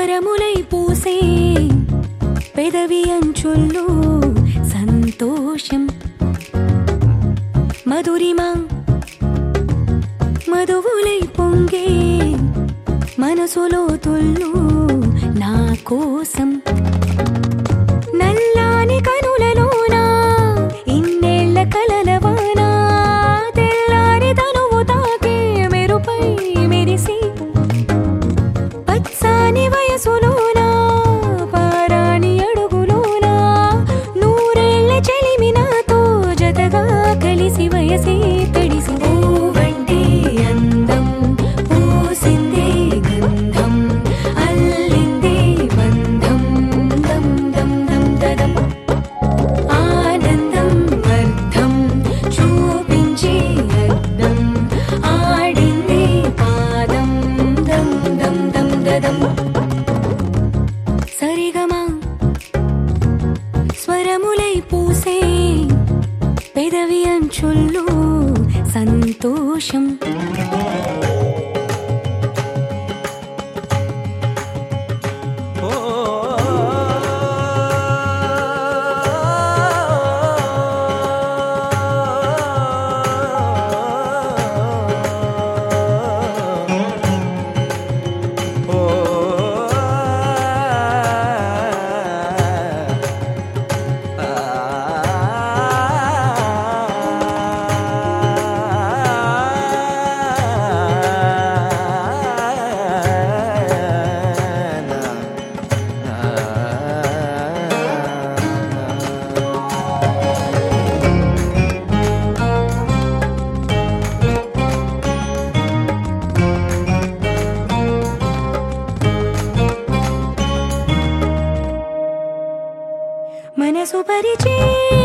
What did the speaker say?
స్వరములై పూసే పెదవి అంచుల్లో సంతోషం మధురిమా మధువులై పొంగే మనసులో తుల్లో నా కోసం నల్లాని కనులలోనా ఇన్నేళ్ల కలలవానా తెల్లారి తనువు తాకే మెరుపై మెరిసి పచ్చాని వయసులోనా పారాణి అడుగులోనా నూరేళ్ల చెలిమి నాతో జతగా కలిసి వయసే తడిసి ఓవంటే అందం పూసిందే గంధం అల్లిందే బంధం దం దం దం దదం ఆనందం అర్థం చూపించే అద్దం ఆడిందే పాదం దం దం దం దదం సరిగమా స్వరములై పూసే పెదవి అంచుల్లో సంతోషం మనసు పరిచే